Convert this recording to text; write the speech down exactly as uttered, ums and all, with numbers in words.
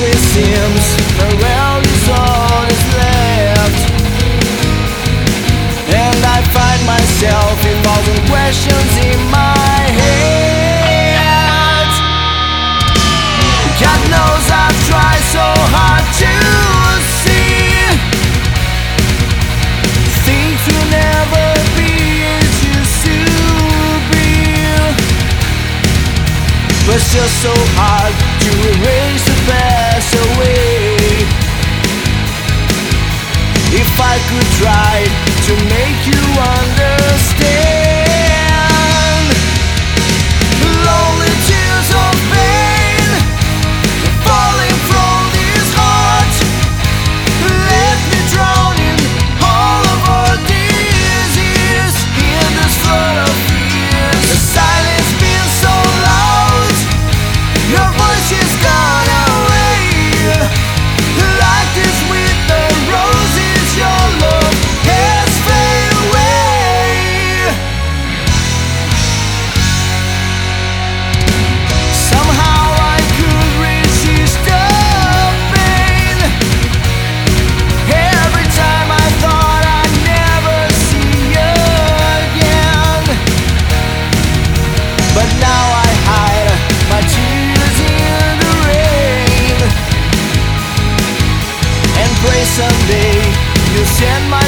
it seems farewell is all is left, and I find myself a thousand questions in my head. God knows I've tried so hard to see things will never be as used to be, but it's just so hard to erase the past away. If I could try to make you understand, lonely tears of pain falling from this heart left me drowning all of our disease in this flood of fears. The silence been so loud, your voice is gone away. Like this with the roses, your love has faded away. Somehow I could resist the pain. Every time I thought I'd never see you again, but now I hide my tears in the rain and pray someday you'll send my